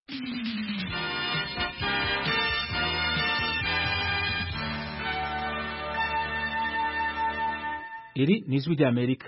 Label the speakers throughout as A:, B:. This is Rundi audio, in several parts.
A: Iri ni ijwi ry'Amerika.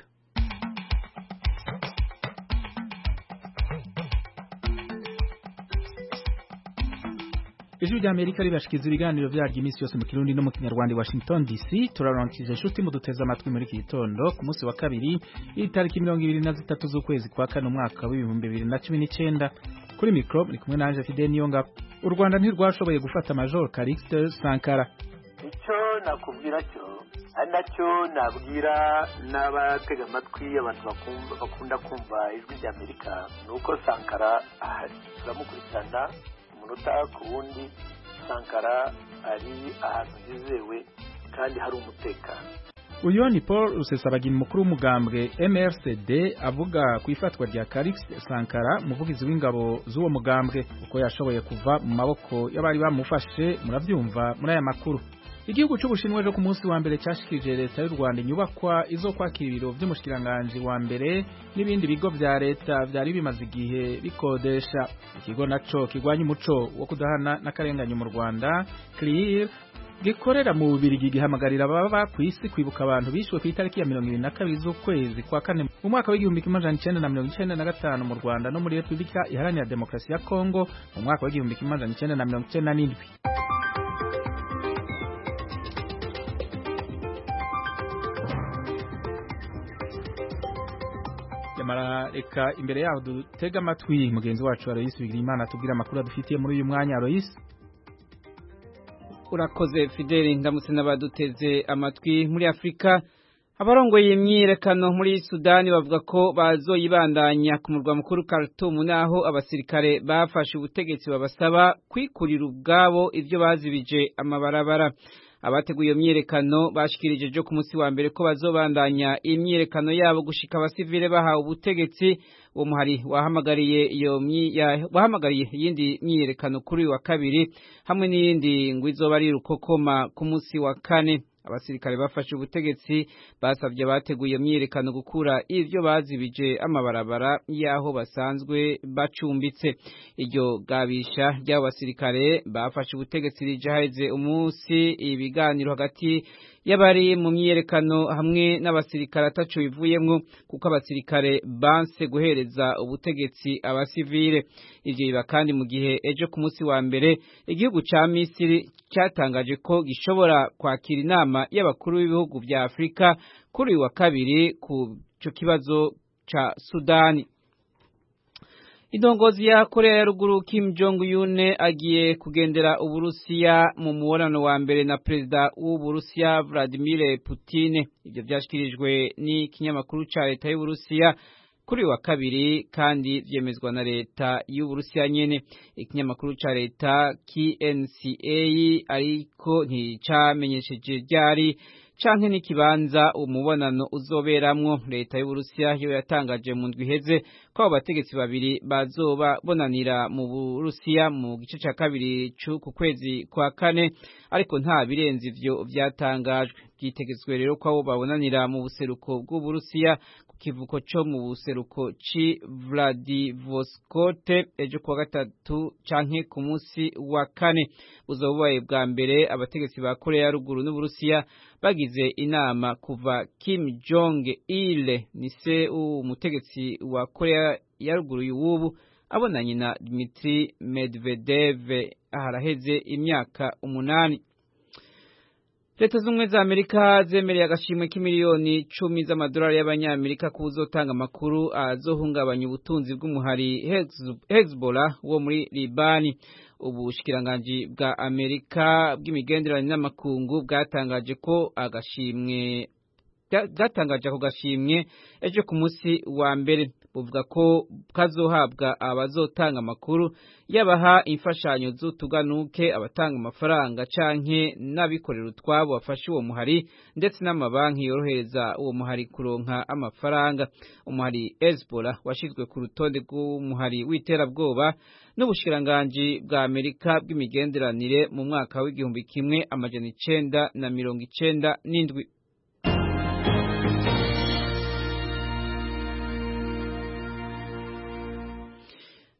A: Ijwi ry'Amerika ribashikiza ibiganiro vyaryo iminsi yose mu Kirundi no mu Kinyarwanda i Washington DC. Turaronkije inshuti mu duteza amatwi muri iki gitondo ku munsi wa kabiri itariki 23 z'ukwezi kwa kane umwaka wa 2019. Kuri micro ni kumwe nanje Fidel Niyonga. U Rwanda ntirwashoboye gufata Major Calixte Sankara.
B: Icyo nakubwira cyo anacyo nabwira n'abatega amatwi abantu bakunda kumva ijwi ry'Amerika nuko Sankara ahari, turamukurikirana umunota ku wundi. Sankara ari ahantu hizewe kandi hari umutekano.
A: Uyu ni Paul Rusesabagina, mukuru w'umugambwe MRCD, avuga ku ifatwa rya Calixte Sankara, umuvugizi w'ingabo z'uwo mugambwe, uko yashoboye kuva mu maboko y'abari bamufashe. Muravyumva muri aya makuru. Igihugu c'Ubushinwa ejo ku munsi wa mbere cyashikije leta y'u Rwanda inyubakwa izo kwakira ibiro vy'umushikiranganje wa mbere n'ibindi bigo vya leta vyari bimaze igihe bikodesha. Ikigo naco kigwanya umuco wo kudahana n'akarenganya mu Rwanda, CLEAR, gikorera mu Bubiligi, gihamagarira ababa kw'isi kwibuka abantu bishwe ku itariki ya 22 z'ukwezi kwa kane mu mwaka w'1995 mu Rwanda no muri Republika Iharanira Demokarasi ya Kongo mu mwaka w'1997. Reka imbere yaho dutega amatwi mugenzi wacu Aloysi Bigirimana tubwira amakuru adufitiye muri uyu mwanya. Aloysi,
C: urakoze Fideli. Ndamutse n'abaduteze amatwi. Muri Afrika, abarongoye imyiyerekano muri Sudani bavuga ko bazoyibandanya ku murwa mukuru Khartoum, naho abasirikare bafashe ubutegetsi babasaba kwikurira ubwabo ivyo bazibije amabarabara. Abateguye iyo myiyerekano bashikirije jo ku munsi wa mbere ko bazobandanya imyiyerekano yabo gushika abasivile bahawe ubutegetsi. Uwo muhari wahamagariye iyindi myiyerekano kuri wa kabiri hamwe n'iyindi ngo izoba ari rukokoma ku munsi wa kane. Abasirikare bafashe ubutegetsi basabye abateguye iyo myiyerekano gukura ivyo bazibije amabarabara yaho basanzwe bacumbitse. Iryo gabisha ry'abo basirikare bafashe ubutegetsi rijaheze umunsi ibiganiro hagati y'abari mu myiyerekano hamwe n'abasirikare ataco bivuyemwo, kuko abasirikare banse guhereza ubutegetsi abasivile. Ivyo biba kandi mu gihe ejo ku munsi wa mbere igihugu ca Misiri cyatangaje ko gishobora kwakira inama y'abakuru b'ibihugu vya Afrika kuri wa kabiri ku cyo kibazo ca Sudani. Indongozi ya Korea ya Ruguru Kim Jong-un agiye kugendera Uburusiya mu mubonano wa mbere na perezida w'Uburusiya Vladimir Putin. Ivyo vyashikirijwe n'ikinyamakuru ca leta y'Uburusiya kuri wa kabiri kandi vyemezwa na leta y'Uburusiya nyene. Ikinyamakuru ca leta KNCA ariko nticamenyesheje ryari canke n'ikibanza umubonano uzoberamwo. Leta y'Uburusiya yo yatangaje mu ndwi iheze ko abo bategetsi babiri bazoba bonanira mu Burusiya mu gice ca kabiri ku kwezi kwa kane, ariko nta birenze ivyo vyatangajwe. Byitegetswe rero ko abo babonanira mu buseruko bw'Uburusiya ku kivuko co mu buseruko ci Vladivostok ejo kuwa gatatu canke ku munsi wa kane. Buzobaye bwa mbere abategetsi ba Korea ya Ruguru n'Uburusiya bagize inama kuva Kim Jong-il ni se umutegetsi wa Korea ya Ruguru y'ubu abonanye na Dmitry Medvedev aharaheze imyaka 8. Leta z'Ubumwe za Amerika zemereye agashimwe k'imiliyoni 10 z'amadolari y'abanyamerika kuzotanga amakuru azohungabanya ubutunzi bw'umuhari Hezbollah wo muri Libani. Ubushikiranganji bwa Amerika bw'imigenderanire n'amakungu bwatangaje ko ako gashimwe ejo ku munsi wa mbere. Buvuga ko kazohabwa abazotanga amakuru yabaha imfashanyo z'utuganuke, abatanga amafaranga canke n'abikorera utwabo bafashe uwo muhari, ndetse n'amabanki yorohereza uwo muhari kuronka amafaranga. Umuhari Hezbollah washizwe ku rutonde rw'umuhari w'iterabwoba n'ubushikiranganji bwa Amerika bw'imigenderanire mu mwaka w'1997.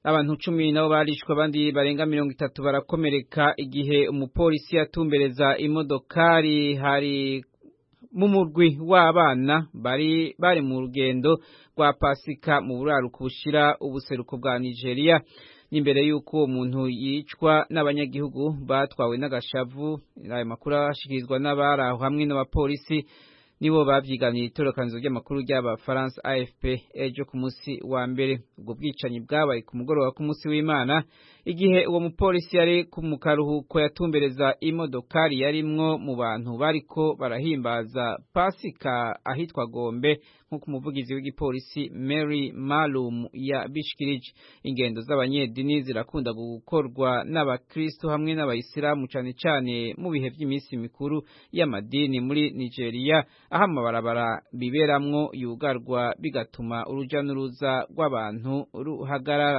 C: abantu 10 nabo barishwe abandi barenga 30 barakomereka igihe umupolisi yatumbereza imodokari hari mu murwi w'abana bari mu rugendo rwa Pasika mu buraruko bushira ubuseruko bwa Nigeria nimbere yuko umuntu yicwa n'abanyagihugu batwawe n'agashavu. Ayo makuru ashikirizwa n'abaraho hamwe n'abapolisi nibo bavyiganiye itorokanzo ry'amakuru ry'aba France AFP ejo ku munsi wa mbere. Ubwo bwicanyi bwabaye ku mugoroba ku munsi w'Imana igihe uwo mupolisi yari ku mukaruhuko yatumbereza imodokari yarimwo mu bantu bariko barahimbaza Pasika ahitwa Gombe nk'uko umuvugizi w'igipolisi Mary Malum ya bishikirije. Ingendo z'abanyedini zirakunda gukorwa n'abakristo hamwe n'abayisilamu cane cane mu bihe by'iminsi mikuru y'amadini muri Nigeria aho amabarabara biberamwo yugarwa bigatuma uruja n'uruza rw'abantu ruhagarara.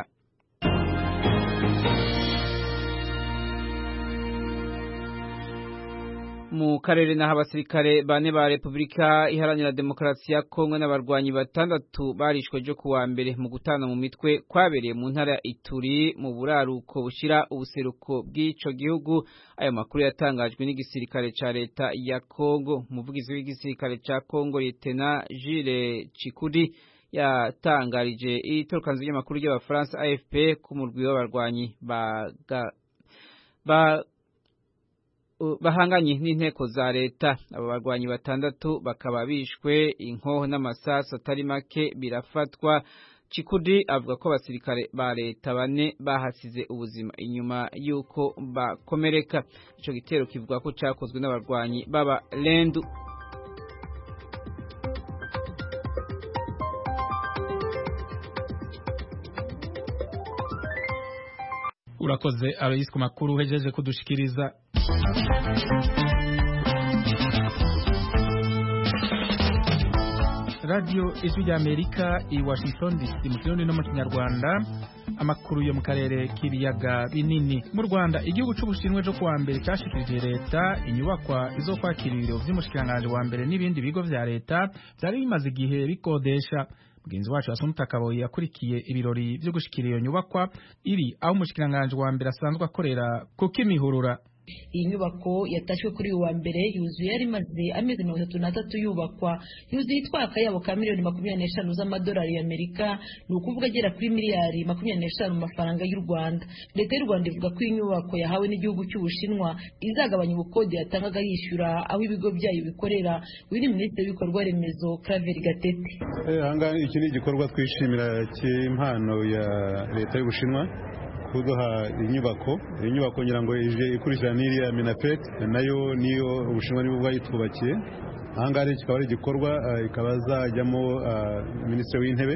C: Mu karere naho abasirikare bane ba Republika Iharanira Demokarasi ya Kongo n'abarwanyi 6 barishwe jo kuwa mbere mu gutana mu mitwe kwabereye mu ntara ya Ituri mu buraruko bushira ubuseruko bw'ico gihugu. Ayo makuru yatangajwe n'igisirikare ca leta ya Kongo. Umuvugizi w'igisirikare ca Kongo Lieutenant Jules Chikudi yatangarije itorokanzo ry'amakuru ry'abafaransa AFP ku murwi w'abarwanyi bahanganye n'inteko za leta. Abo barwanyi 6 bakaba bishwe inkoho n'amasasu atari make birafatwa. Chikudi avuga ko abasirikare ba leta 4 bahasize ubuzima inyuma yuko bakomereka. Ico gitero kivuga ko cakozwe n'abarwanyi baba Lendu.
A: Urakoze Alois ku makuru uhejeje kudushikiriza. Radio Ijwi ry'Amerika i Washington DC mu kirundi no mu Kinyarwanda. Amakuru yo mu karere k'ibiyaga binini. Mu Rwanda igihugu c'Ubushinwa cyo kuwa mbere cyashikirije leta inyubakwa izokwakira ibiro vy'umushikiranganje wa mbere n'ibindi bigo vya leta byari bimaze igihe bikodesha. Mugenzi wacu Asumta Kaboyi yakurikiye ibirori byo gushikira iyo nyubakwa iri aho umushikiranganje wa mbere asanzwe akorera ku Kimihurura.
D: Iyi nyubako yatashwe kuri uwa mbere yuzuye yari maze amezi 33 yubakwa, yuzuye itwaka yabo ka miliyoni 25 z'amadolari y'Amerika, ni ukuvuga agera kuri miliyari 25 mu mafaranga y'u Rwanda. Leta y'u Rwanda ivuga ko inyubako yahawe n'igihugu cy'Ubushinwa izagabanya ubukode yatangaga yishyura aho ibigo byayo bikorera. Wiri Minisitiri w'ibikorwa remezo Claver Gatete.
E: Hanga iki ni igikorwa twishimira cy'impano ya leta y'Ubushinwa kuduha inyubako ngira ngo ije ikurikirana n'iriya Minapet nayo niyo Ubushinwa nibo bwayitubakiye. Ahangaha kikaba ari igikorwa ikaba zajyamo Minisitiri w'Intebe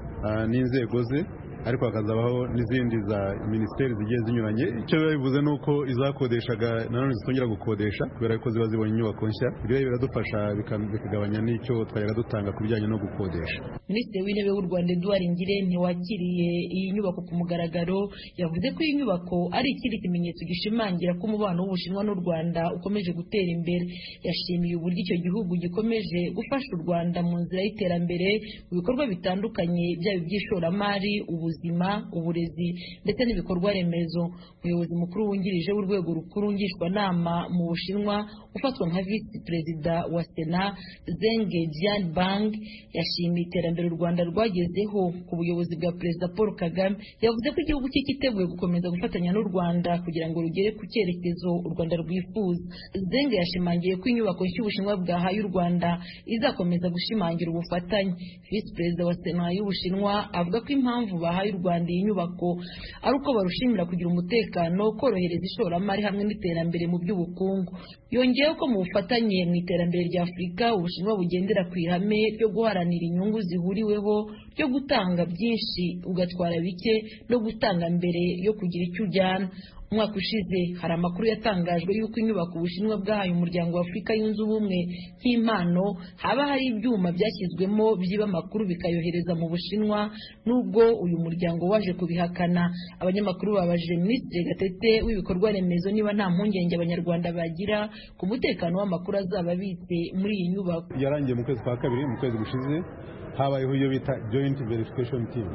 E: n'inzego ze, ariko hakazabaho n'izindi za ministeri zigiye zinyuranye. Icyo bivuze nuko izakodeshaga nanone zitongera gukodesha kubera ko ziba zibonye inyubako nshya. Ibyo biradufasha bikagabanya n'icyo twayaga dutanga ku bijyanye no gukodesha.
D: Minisitiri w'Intebe w'u Rwanda Edouard Ngirente wakiriye iyi nyubako ku mugaragaro yavuze ko iyi nyubako ari ikindi kimenyetso gishimangira ko umubano w'Ubushinwa n'u Rwanda ukomeje gutera imbere. Yashimiye uburyo icyo gihugu gikomeje gufasha u Rwanda mu nzira y'iterambere mu bikorwa bitandukanye byaba iby'ishoramari, ubuzima, uburezi ndetse n'ibikorwa remezo. Umuyobozi mukuru wungirije w'urwego rukuru ngishwanama mu Bushinwa ufatwa nka Vice Perezida wa Sena Zeng Jianbang yashimiye iterambere u Rwanda rwagezeho ku buyobozi bwa Perezida Paul Kagame. Yavuze ko igihugu cye cyiteguye gukomeza gufatanya n'u Rwanda kugira ngo rugere ku cyerekezo u Rwanda rwifuza. Zeng yashimangiye ko inyubako y'Ubushinwa bwahaye u Rwanda izakomeza gushimangira ubufatanye. Vice Perezida wa Sena y'Ubushinwa avuga ko impamvu bahaye u Rwanda iyi nyubako ari uko barushimira kugira umutekano, korohereza ishoramari hamwe n'iterambere mu by'ubukungu. Yongeyeho ko mu bufatanye mu iterambere rya Afurika Ubushinwa bugendera ku ihame ryo guharanira inyungu zihuriweho ryo gutanga byinshi ugatwara bike no gutanga mbere yo kugira icyo ujyana. Umwaka ushize hari amakuru yatangajwe yuko inyubako Ubushinwa bwahaye umuryango wa Afurika yunze ubumwe nk'impano haba hari ibyuma byashyizwemo byiba amakuru bikayohereza mu Bushinwa, nubwo uyu muryango waje kubihakana. Abanyamakuru babajije Minisitiri Gatete w'ibikorwa remezo niba nta mpungenge abanyarwanda bagira ku mutekano w'amakuru azaba abitse muri iyi nyubako.
E: Yarangiye mu kwezi kwa kabiri, mu kwezi gushize habayeho iyo bita Joint Verification Team.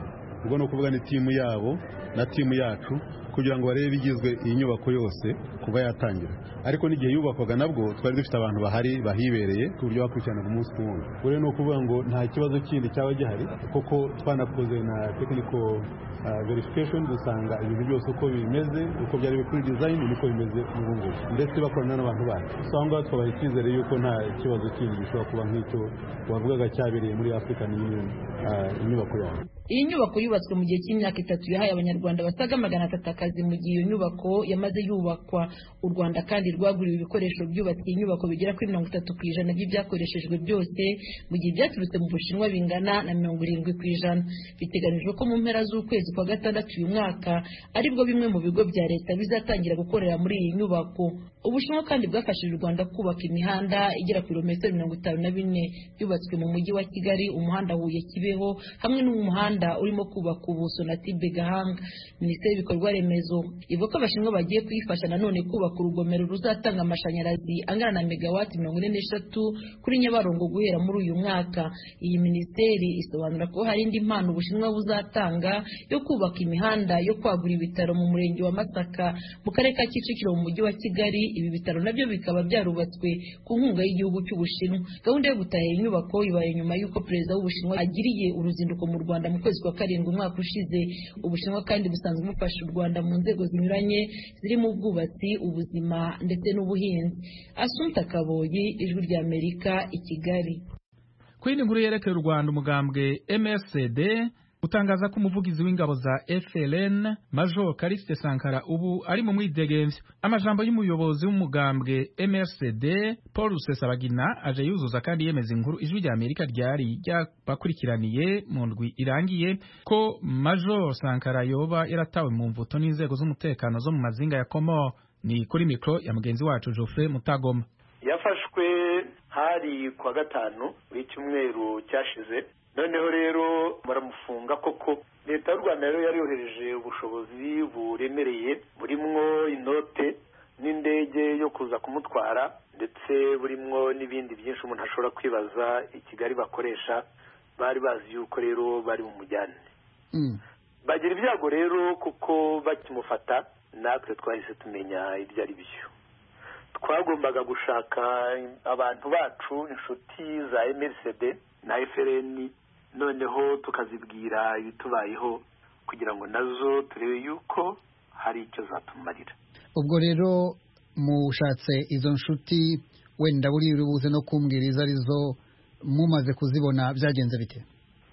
E: ubwo no kuvuga ni timu yabo na timu yacu kugira ngo barebe igizwe iyi nyubako yose kuba yatangira. Ariko n'igihe yubakwaga nabwo twari dufite abantu bahari bahibereye ku buryo bakurikiranaga umunsi ku wundi. Bure no kuvuga ngo nta kibazo kindi cyaba gihari kuko twanakoze na technical verification dusanga ibintu byose uko bimeze uko byari kuri design niko bimeze n'ubu ngubu ndetse bakorana n'abantu bacu. So aho ngaho twabaye icyizere yuko nta kibazo kindi gishobora kuba nk'icyo wavugaga cyabereye muri African Union inyubako yabo.
D: Iyi nyubako yubatswe mu gihe cy'imyaka 3 yahaye abanyarwanda basaga 300 akazi mu gihe iyo nyubako yamaze yubakwa. U Rwanda kandi rwaguriwe ibikoresho byubatse iyi nyubako bigera kuri 30% by'ibyakoreshejwe byose mu gihe byaturutse mu Bushinwa bingana na 70%. Biteganijwe ko mu mpera z'ukwezi kwa gatandatu uyu mwaka aribwo bimwe mu bigo bya leta bizatangira gukorera muri iyi nyubako. Ubushinwa kandi bwafashije u Rwanda kubaka imihanda igera ku kilometero 54 yubatswe mu mujyi wa Kigali, umuhanda Huye Kibeho hamwe n'umuhanda urimo kubaka ubuso na Tibe Gahanga. Minisiteri y'ibikorwa remezo ivuga ko abashinwa bagiye kuyifasha nanone kubaka urugomero ruzatanga amashanyarazi angana na megawati 43 kuri Nyabarongo guhera muri uyu mwaka. Iyi minisiteri isobanura ko hari indi mpano Ubushinwa buzatanga yo kubaka imihanda yo kwagura ibitaro mu murenge wa Masaka mu karere ka Kicukiro mu mujyi wa Kigali. Ibi bitaro nabyo bikaba byarubatswe ku nkunga y'igihugu cy'Ubushinwa. Gahunda yo gutahira inyubako ibaye nyuma y'uko perezida w'Ubushinwa agiriye uruzinduko mu Rwanda mu kwezi kwa karindwi umwaka ushize. Ubushinwa kandi busanzwe bufasha u Rwanda mu nzego zinyuranye zirimo ubwubatsi, ubuzima ndetse n'ubuhinzi. Assumpta Kaboyi, Ijwi ry'Amerika, i Kigali.
A: Kwindi nkuru yerekeye u Rwanda, umugambwe MRCD utangaza ko umuvugizi w'ingabo za FLN Major Callixte Sankara ubu ari mu mwidegemvyo. Amajambo y'umuyobozi w'umugambwe MRCD Paul Rusesabagina aje yuzuza kandi yemeza inkuru Ijwi ry'Amerika ryari bakurikiraniye mu ndwi irangiye ko Major Sankara yoba yaratawe mu mvuto n'inzego z'umutekano zo mu mazinga ya Komoro. Ni kuri mikro ya mugenzi wacu Geoffrey Mutagoma.
B: Yafashwe hari kwa gatanu w'icyumweru cyashize. Noneho rero baramufunga koko. Leta y'u Rwanda rero yari yohereje ubushobozi buremereye burimwo inote n'indege yo kuza kumutwara ndetse burimwo n'ibindi byinshi umuntu ashobora kwibaza i Kigali bakoresha. Bari bazi yuko rero bari mu mujyane. Bagira ibyago rero kuko bakimufata natwe twahise tumenya ibyo ari byo. Twagombaga gushaka abantu bacu inshuti za MRCD na FLN noneho tukazibwira ibitubayeho kugira ngo nazo turebe yuko hari icyo zatumarira.
F: Ubwo rero mushatse izo nshuti wenda buri rubuze no kumbwiriza arizo mumaze kuzibona byagenze bite?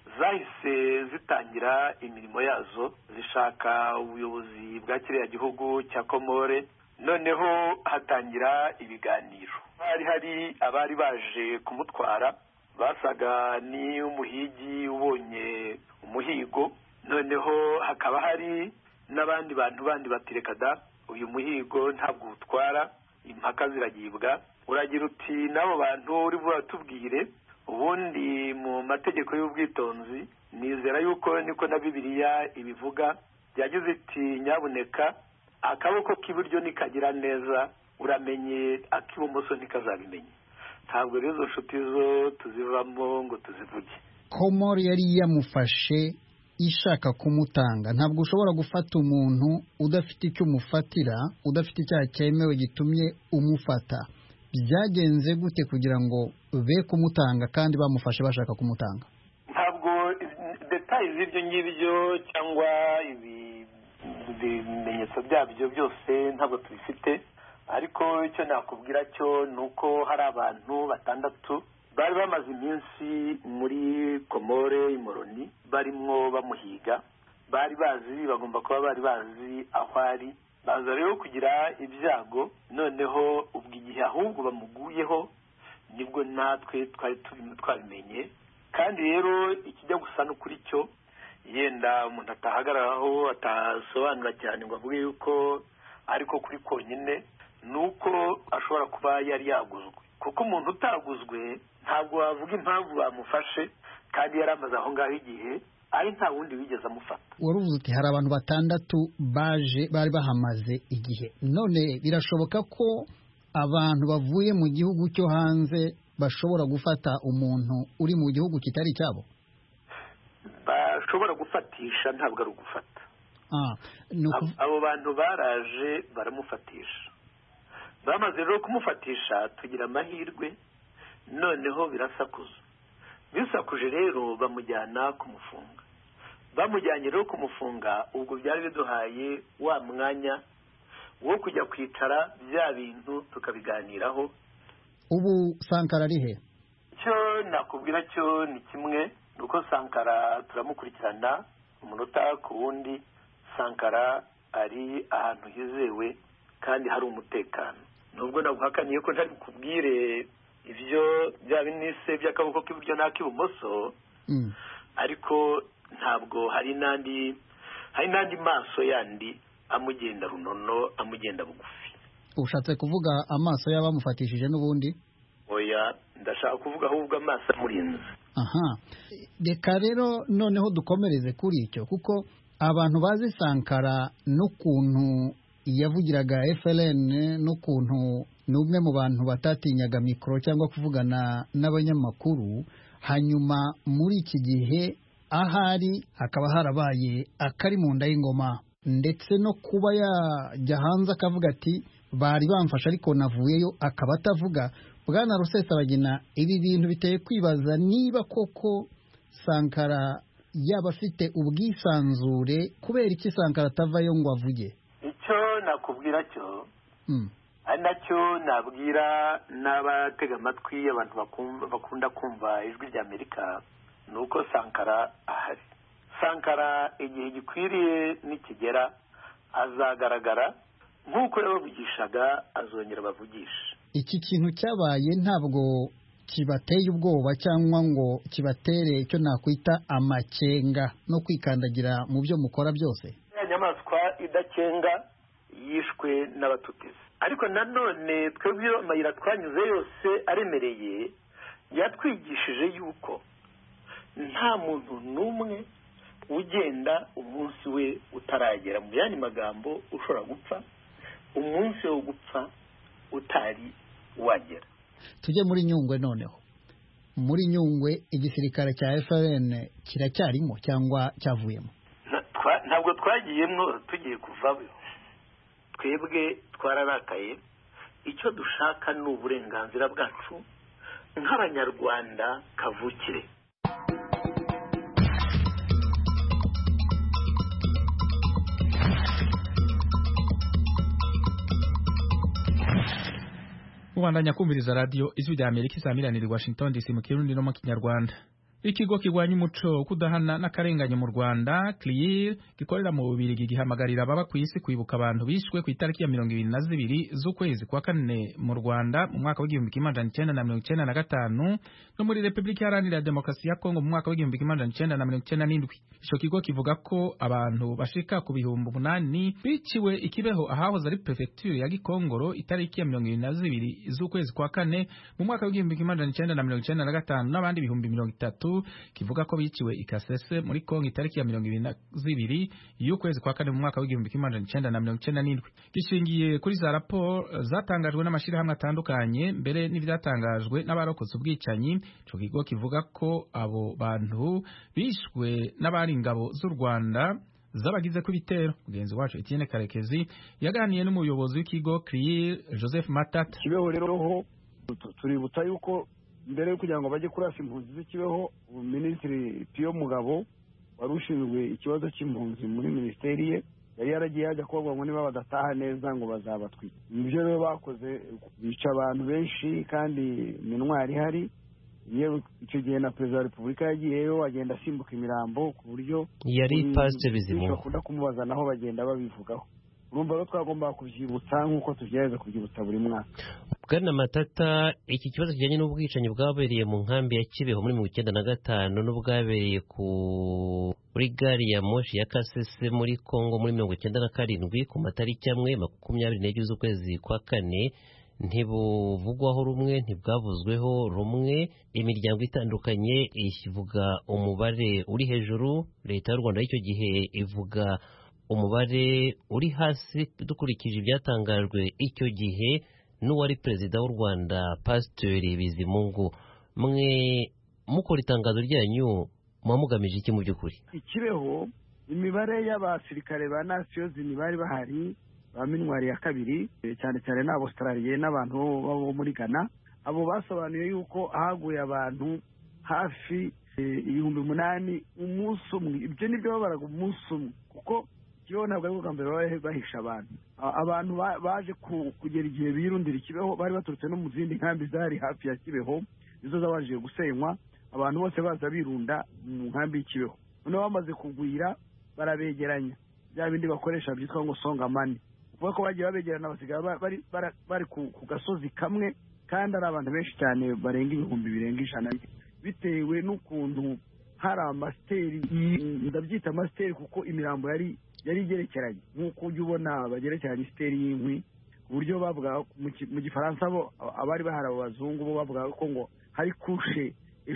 B: Zahise zitangira imirimo yazo zishaka ubuyobozi bwa kiriya gihugu cya Komore. Noneho hatangira ibiganiro. Hari abari baje kumutwara basaga ni umuhigi ubonye umuhigo. Noneho hakaba hari n'abandi bantu bandi batirekada uyu muhigo ntabwo utwara, impaka ziragibwa. Uragira uti nabo bantu uri buratubwire ubundi mu mategeko y'ubwitonzi nizera yuko niko na Bibiliya ibivuga yagize iti nyabuneka akaboko k'iburyo nikagira neza uramenye ak'ibumoso nikazabimenye. Ntabwo rero izo nshuti zo tuzivamo ngo tuzivuge.
F: Komori yari yamufashe ishaka kumutanga. Ntabwo ushobora gufata umuntu udafite icyo umufatira, udafite icyaha cyemewe gitumye umufata. Byagenze gute kugira ngo be kumutanga kandi bamufashe bashaka kumutanga?
B: Ntabwo details z'ibyo ngibyo cyangwa ibimenyetso byabyo byose ntabwo tubifite, ariko icyo nakubwira cyo nuko hari abantu 6 bari bamaze iminsi muri Komore Imoroni barimo bamuhiga. Bari bazi bagomba kuba bari bazi aho ari. Baza rero kugira ibyago. Noneho ubwo igihe ahubwo bamuguyeho nibwo natwe twari turimo twabimenye. Kandi rero ikijya gusa no kuri cyo yenda umuntu atahagararaho atasobanura cyane ngo avuge yuko ariko kuri konyine nuko ashobora kuba yari yaguzwe. Kuko umuntu utaguzwe ntabwo wavuga impamvu bamufashe kandi yari amaze aho ngaho igihe ari nta wundi wigeze amufata.
F: Waruvuze uti hari abantu 6 bari bahamaze igihe. None birashoboka ko abantu bavuye mu gihugu cyo hanze bashobora gufata umuntu uri mu gihugu kitari cyabo?
B: bashobora gufatisha ntabwo ari ugufata. Abo bantu baraje baramufatisha, bamaze rero kumufatisha tugira amahirwe, noneho birasakuza. Bisakuje rero bamujyana kumufunga. Bamujyanye rero kumufunga, ubwo byari biduhaye wa mwanya wo kujya kwicara bya bintu tukabiganiraho.
F: Ubu Sankara ari he?
B: Cyo nakubwira cyo ni kimwe, nuko Sankara turamukurikirana umunota ku wundi. Sankara ari ahantu hizewe kandi hari umutekano. Nubwo naguhakaniye ko ntari kubwire ibyo bya binise by'akaboko k'iburyo n'ak'ibumoso, ariko ntabwo hari nandi maso yandi amugenda runono, amugenda bugufi.
F: Ushatse kuvuga amaso y'abamufatishije n'ubundi?
B: Oya, ndashaka kuvuga ahubwo amaso amurinze.
F: Aha, reka rero noneho dukomereze kuri icyo, kuko abantu bazi Sankara n'ukuntu yavugiraga FLN, n'ukuntu n'umwe mu bantu batatinyaga mikoro cyangwa kuvugana n'abanyamakuru, hanyuma muri iki gihe ahari hakaba harabaye akari mu nda y'ingoma, ndetse no kuba yajya hanze akavuga ati bari bamfashe ariko navuyeyo, akaba atavuga. Bwana Rusesabagina, ibi bintu biteye kwibaza niba koko Sankara yaba afite ubwisanzure, kubera iki Sankara atavayo ngo avuge?
B: Icyo nakubwira cyo ari nacyo nabwira n'abatega amatwi abantu bakunda kumva ijwi rya Amerika, ni uko Sankara ahari. Sankara igihe gikwiriye nikigera azagaragara, nk'uko yabavugishaga azongera bavugisha.
F: Iki kintu cyabaye ntabwo kibateye ubwoba cyangwa ngo kibatere icyo nakwita amakenga no kwikandagira mu byo mukora byose?
B: Inyamaswa idakenga yishwe n'abatutizi, ariko nanone twebwe amayira twanyuze yose aremereye yatwigishije yuko nta muntu n'umwe ugenda umunsi we utaragera. Mu yandi magambo, ushobora gupfa umunsi wo gupfa utari wagera.
F: Tujye muri Nyungwe noneho. Muri Nyungwe igisirikare cya FLN kiracyarimo cyangwa cyavuyemo?
B: Ntabwo twagiyemo, tugiye kuvayo. Twebwe twararakaye. Icyo dushaka ni uburenganzira bwacu nk'abanyarwanda kavukire.
A: Ubandanya kumviriza radio Ijwi rya Amerika isamiraniye Washington DC mu Kirundi no mu Kinyarwanda. Ikigo kirwanya umuco kudahana n'akarenganye mu Rwanda CLIR gikorera mu Bubiligi gihamagarira baba ku isi kwibuka abantu bishwe ku itariki ya 22 z'ukwezi kwa kane mu Rwanda mu mwaka w'1995 no muri Republika Iharanira Demokarasi ya Kongo mu mwaka w'1997. Ico kigo kivuga ko abantu bashika ku bihumbi 8 biciwe ikibeho ahahoze ari prefecture ya Gikongoro itariki ya 22 z'ukwezi kwa kane mu mwaka w'1995 n'abandi bihumbi 30 kivuga ko biciwe ikasese muri Kongo itariki ya 22 y'ukwezi kwa kane mu mwaka w'1997. Gishingiye kuri za raporo zatangajwe n'amashirahamwe atandukanye mbere n'ivyatangajwe n'abarokotse ubwicanyi, ico kigo kivuga ko abo bantu bishwe n'abari ingabo z'u Rwanda zabagize ku bitero. Mugenzi wacu Etienne Karekezi yaganiye n'umuyobozi w'ikigo CLIR Joseph Matata.
G: Kibeho rero ho tuributsa yuko mbere yo kugira ngo bajye kurasa impunzi z'ikibeho, Minisitiri Pio Mugabo wari ushinzwe ikibazo cy'impunzi muri minisiteri ye yari yaragiye ajya kuvuga ngo niba badataha neza ngo bazabatwika. Ibyo rero bakoze bica abantu benshi kandi minwari hari. Yewe icyo gihe na Perezida wa Repubulika yagiyeyo agenda asimbuka imirambo ku buryo
H: yari Pastor Bizimungu
G: bakunda kumubaza naho bagenda babivugaho. Urumva rero twagomba kubyibutsa nk'uko tugerageza kubyibutsa buri mwaka.
H: Bwana Matata, iki kibazo kijyanye n'ubwicanyi bwabereye mu nkambi ya Kibeho muri 1995 n'ubwabereye kuri gari ya moshi ya Kasese muri Kongo muri 1997 ku matariki amwe 24 z'ukwezi kwa kane ntibuvugwaho rumwe, ntibwavuzweho rumwe. Imiryango itandukanye ivuga umubare uri hejuru, leta y'u Rwanda y'icyo gihe ivuga umubare uri hasi dukurikije ibyatangajwe icyo gihe n'uwari perezida w'u Rwanda Pastor Bizimungu. Mwe mukora itangazo ryanyu mugamije iki mu by'ukuri?
G: Ikibeho imibare y'abasirikare ba nasiyozi bari bahari ba minwari ya kabiri cyane cyane n'Abaustraliye n'abantu bo muri Ghana, abo basobanuye yuko haguye abantu hafi 8,000 umunsi umwe. Ibyo nibyo babaraga umunsi umwe, kuko Kibeho ntabwo ari bwa mbere bahisha abantu baje kugera igihe birundira Kibeho, bari baturutse no mu zindi nkambi zari hafi ya Kibeho nizo zabashije gusenywa, abantu bose baza birunda mu nkambi y'Kibeho. Noneho bamaze kugwira barabegeranya, bya bindi bakoresha byitwa ngo songamani, kuko ko bagiye babegerana basigara bari ku gasozi kamwe, kandi ari abantu benshi cyane barenga 100,000 bitewe n'ukuntu hari amasiteri, ndabyita amasiteri kuko imirambo yari igerekeranye, nk'uko ujya ubona bagerekeranye isiteri y'inkwi, uburyo bavuga mu Gifaransa bo abari bahari abo bazungu bo bavuga ko ngo hari kushe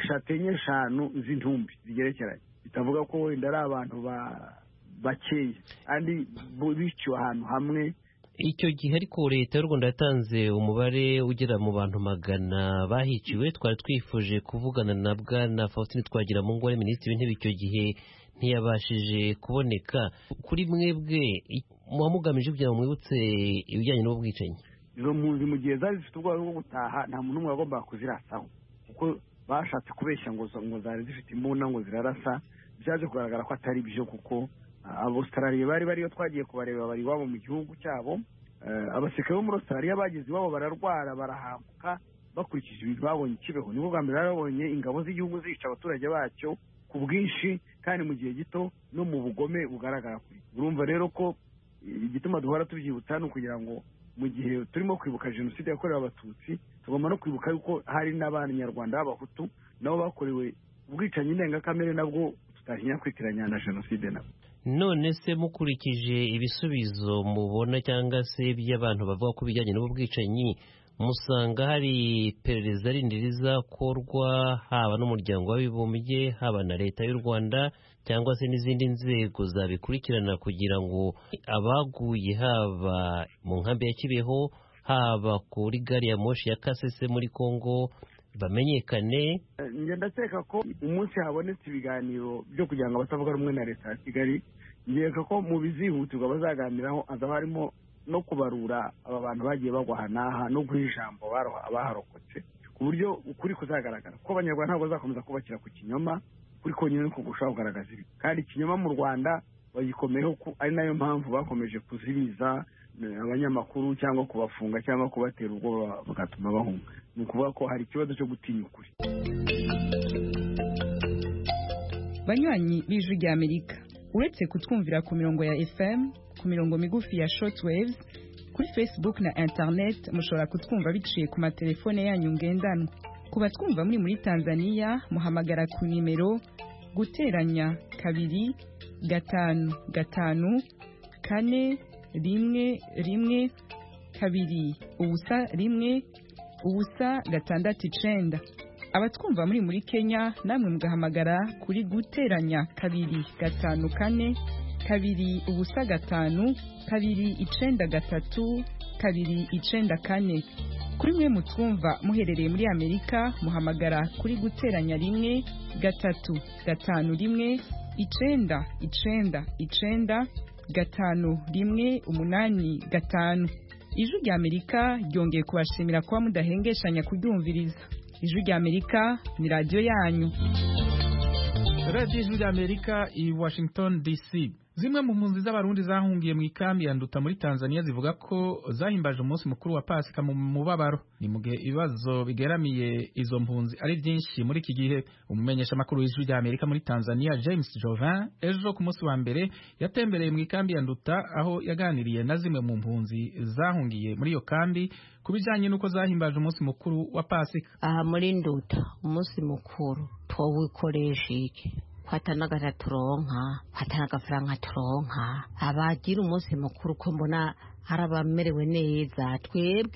G: 5 z'intumbi zigerekeranye, bitavuga ko wenda ari abantu bakeya kandi biciwe ahantu hamwe.
H: Icyo gihe ariko leta y'u Rwanda yatanze umubare ugera mu bantu 100 bahiciwe. Twari twifuje kuvugana na Bwana Faustin Twagiramungu wari minisitiri w'intebe icyo gihe, ntiyabashije kuboneka. Kuri mwebwe mugamije kugira ngo mwibutse ibijyanye n'ubwicanyi?
G: Izo mpunzi mu gihe zari zifite ubwoba bwo gutaha, nta muntu umwe wagombaga kuzirasaho, kuko bashatse kubeshya ngo zari zifite imbunda ngo zirarasa. Byaje kugaragara ko atari byo, kuko Abaustraliye bariyo twagiye kubareba bari iwabo mu gihugu cyabo. Abasirikare bo muri Australia bageze iwabo bararwara barahambuka bakurikije ibintu babonye Kibeho. Nibwo bwa mbere babonye ingabo z'igihugu zica abaturage bacyo ku bwinshi kandi mu gihe gito no mu bugome bugaragara kuri. Urumva rero ko igituma duhora tubyibutsa no kugira ngo mu gihe turimo kwibuka jenoside yakorewe Abatutsi tugomba no kwibuka yuko hari n'Abanyarwanda b'Abahutu nabo bakorewe ubwicanyi ndengakamere, nabwo tutahinya kwitiranya na jenoside nabo.
H: None se mukurikije ibisubizo mubona cyangwa se by'abantu bavuga ko bijyanye n'ubu bwicanyi, musanga hari iperereza rindi rizakorwa haba n'umuryango w'abibumbye, haba na leta y'u Rwanda cyangwa se n'izindi nzego zabikurikirana kugira ngo abaguye haba mu nkambi ya Kibeho, haba kuri gari ya moshi ya Kasese muri Kongo bamenyekane?
G: Ndakeka ko umunsi habonetse ibiganiro byo kugira ngo abatavuga rumwe na leta ya Kigali, ngeka ko mu bizihutirwa bazaganiraho azaba harimo no kubarura aba bantu bagiye bagwa hanaha no guha ijambo abaharokotse, ku buryo ukuri kuzagaragara ko Abanyarwanda ntabwo bazakomeza kubakira ku kinyoma, kuri konyine no kugushaho kugaragaza ibi. Kandi ikinyoma mu Rwanda bagikomeyeho, ari nayo mpamvu bakomeje kuziriza abanyamakuru cyangwa kubafunga cyangwa kubatera ubwoba bagatuma bahunga. Ni ukuvuga ko hari ikibazo cyo gutinya ukuri.
I: Banywanyi b'Ijwi ry'Amerika, uretse kutwumvira ku mirongo ya FM, ku mirongo migufi ya shortwaves, kuri Facebook na internet mushobora kutwumva biciye ku matelefone yanyu ngendanwa. Ku batwumva muri Tanzania muhamagara ku nimero guteranya 2 5 5 4 1 2 ubusa 1 ubusa 6 abatwumva muri Kenya namwe mugahamagara kuri guteranya 2 5 4 2 ubusa 5 2 9 3 2 9 4. Kuri mwe mutwumva muherereye muri Amerika muhamagara kuri guteranya 1 3 5 1 9 9 9 5 1 8 5. Ijwi ry'Amerika ryongeye kubashimira kuba mudahengeshanya kuryumviriza. Ijwi ry'Amerika ni radio yanyu.
A: Radio Ijwi ry'Amerika i Washington DC. Zimwe mu mpunzi z'abarundi zahungiye mu ikambi ya Nduta muri Tanzania zivuga ko zahimbaje umunsi mukuru wa Pasika mu mubabaro. Ni mu gihe ibibazo bigeramiye izo mpunzi ari byinshi muri iki gihe. Umumenyesha makuru w'Ijwi ry'Amerika muri Tanzania James Jovin ejo ku munsi wa mbere yatembereye mu ikambi ya Nduta aho yaganiriye na zimwe mu mpunzi zahungiye muri iyo kambi kubijanye nuko zahimbaje umunsi mukuru wa Pasika.
J: Aha muri Nduta umunsi mukuru twawukoresha iki? Hatanaga turonka, hatanaga franga turonka. Abagira umunsi mukuru ko mbona harabamerewe neza. Twebwe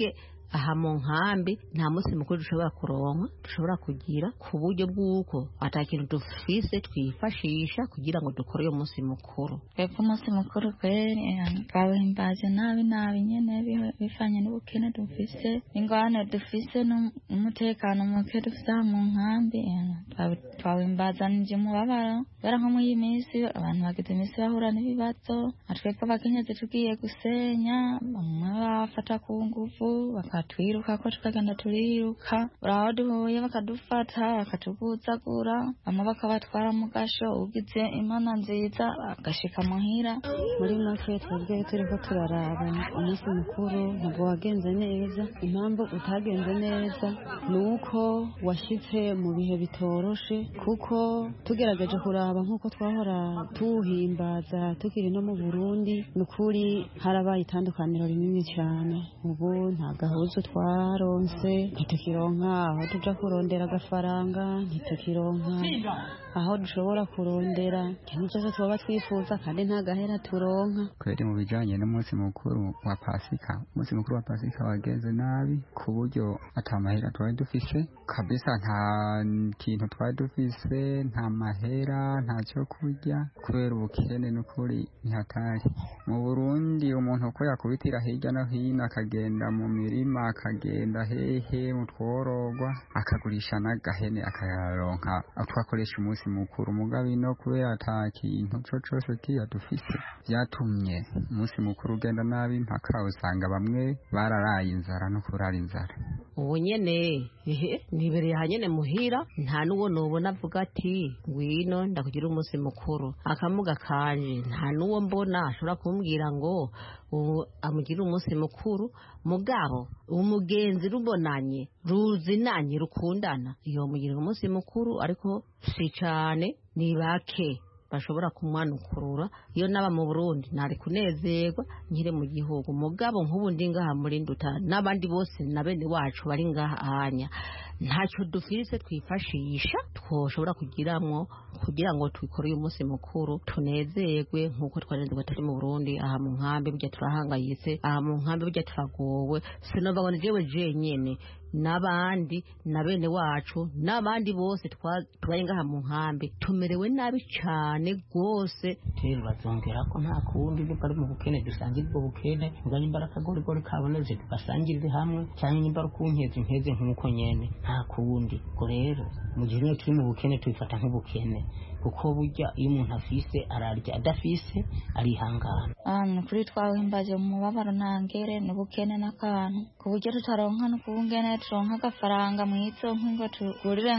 J: aha mu nkambi nta munsi mukuru dushobora kuronka dushobora kugira ku buryo bw'uko atakintu dufise twifashisha kugira ngo dukore uyo munsi mukuru.
K: Twebwe umunsi mukuru kweri twawuhimbaje nabi nyene bifanye n'ubukene dufise ingorane dufise n'umutekano muke dufise aha mu nkambi twawuhimbazanije umubabaro kubera nko muri iyi minsi abantu bagize iminsi bahura n'ibibazo twebwe abakenyezi tugiye gusenya bamwe bafata ku nguvu bakatwiruka ko tukagenda turiruka uraho duhuye bakadufata bakatuguzagura bamwe bakabatwara mu gasho ugize imana nziza agashika muhira.
L: Muri make twebwe turiko turaraba umunsi mukuru ntabwo wagenze neza. Impamvu utagenze neza ni uko washitse mu bihe bitoroshe, kuko tugerageje kuraba nk'uko twahora tuwuhimbaza tukiri no mu Burundi ni ukuri harabaye itandukaniro rinini cyane. Ubu nta gahuzu twaronse, ntitukironka aho tuja kurondera agafaranga, ntitukironka aho dushobora kurondera ikintu cyose twaba twifuza kandi nta gahera turonka.
M: Kweri mu bijanye n'umunsi mukuru wa Pasika, umunsi mukuru wa Pasika wagenze nabi ku buryo atamahera twari dufise kabisa, nta kintu twari dufise, nta mahera, nta cyo kurya kubera ubukene n'ukuri ntihatari. Mu Burundi umuntu uko yakubitira hirya no hino akagenda mu mirima akagenda hehe mu tworogwa akagurisha n'agahene akayaronka twakoresha umunsi mukuru. Mugabe no kubera ata kintu cose kiya dufise byatumye umunsi mukuru ugenda nabi mpaka usanga bamwe bararaye inzara no kurara inzara.
J: Ubu nyene nibereye hanyene muhira nta nuwo nobona avuga ati ngwino ndakugira umunsi mukuru. Akamuga kanje nta nuwo mbona ashobora kumbwira ngo amugira umunsi mukuru. Mugabo umugenzi rubonanye ruzinanye rukundana iyo mugira umunsi mukuru, ariko si cyane ni bake bashobora kumwanukurura. Iyo naba mu Burundi nari kunezerwa nkire mu gihugu. Mugabo nk'ubu ndi ngaha muri Nduta n'abandi bose na bene wacu bari ngaha anya ntacyo dufise twifashisha twoshobora kugiramwo kugira ngo twikore uyu munsi mukuru tunezerwe nk'uko twarenze turi mu Burundi. Aha mu nkambi burya turahangayitse, aha mu nkambi burya turagowe. Sinova ngo jewe jenyene n'abandi na bene wacu n'abandi bose twari ngaha mu nkambi tumerewe nabi cyane rwose.
N: Rero bazongera ko nta kundi bwo ari mu bukene dusangira ubwo bukene ngani imbaraga gori kaboneze tugasangirire hamwe cyane n'imbaraga kunkeze nkeze nk'uko nyene nta kundi. Ko rero mu gihe turi mu bukene twifata nk'ubukene kuko burya iyo umuntu afise ararya, adafise arihangana.
K: Kuri twawuhimbaje mu mubabaro ntangere n'ubukene n'akantu ku buryo tutaronka no kubungene turonka agafaranga mw'izo ngo tugurire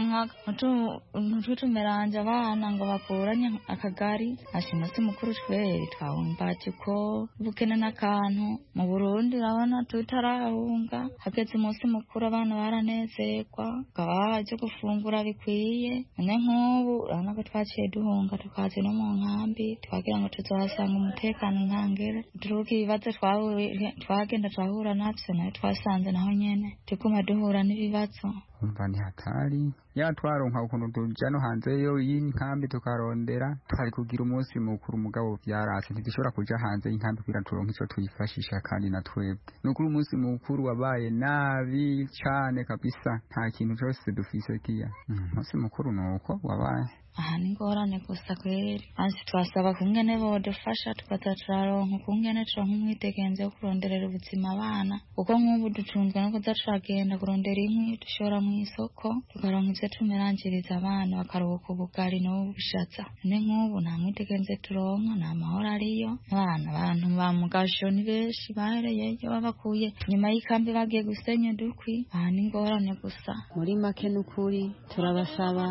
K: nk'utumeranje abana ngo bakuranye akagari. Umunsi mukuru tweri twawuhimbaje ko ubukene n'akantu. Mu Burundi urabona tutarahunga hageze umunsi mukuru abana baranezerwa bakaba cyo gufungura bikwiye. None nk'ubu urabona ko twaciye duhunga tukaze no mu nkambi twagira ngo tuzohasanga umutekano ntangere. Turuka ibibazo twagenda twahura navyo nayo twasanze naho nyene tuguma duhura n'ibibazo.
M: Umva ni hatari ya twaronka ukuntu tuja no hanze yo y'inkambi tukarondera twari kugira umunsi mukuru. Mugabo byarase ntidushobora kuja hanze y'inkambi kugira turonke ico tuyifashisha kandi na twebwe nukuri umunsi mukuru wabaye nabi cane kabisa, nta kintu cyose dufise kiya. Umunsi mukuru nuko wabaye
K: aha ni ngorane gusa kweri. Ansi twasaba kungene bodufasha tukaza turaronka kungene turonka umwitegenze wo kuronderera ubuzima abana, kuko nk'ubu dutunzwe no kuza turagenda kurondera inkwi dushora mu isoko tukaronka ivyo tumerangiriza abana bakaruhuka ubugari n'ubushatsa. None nk'ubu nta mwitegenze turonka, nta mahoro ariyo. Abantu ba mugasho ni benshi bahereyeyo babakuye nyuma y'ikambi bagiye gusenya dukwi. Aha ni ngorane gusa.
L: Muri make n'ukuri turabasaba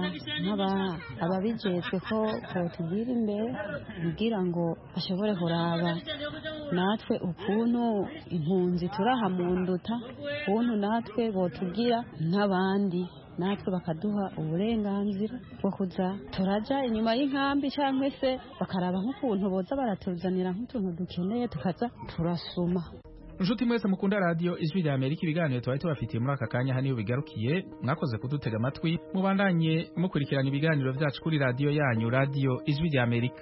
L: ababijejwe ko tugira imbere kugira ngo bashobore kuraba natwe ukuntu impunzi turaha mu Nduta, ukuntu natwe botugira nk'abandi, natwe bakaduha uburenganzira bwo kuza turaja inyuma y'inkambi cyangwa se bakaraba nk'ukuntu boza baratuzanira nk'utuntu dukeneye tukaza turasuma.
A: Nshuti mwese mukunda radio Ijwi rya Amerika, ibiganiro twari tubafitiye muri aka kanya haniyo bigarukiye. Mwakoze kudutega amatwi, mubandanye mukurikirana ibiganiro byacu kuri radio yanyu, radio Ijwi rya Amerika.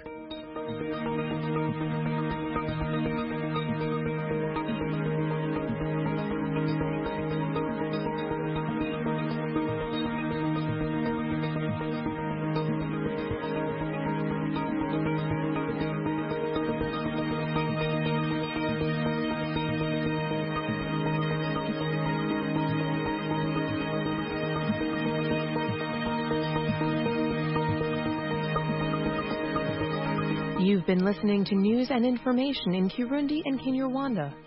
O: been listening to news and information in Kirundi and Kinyarwanda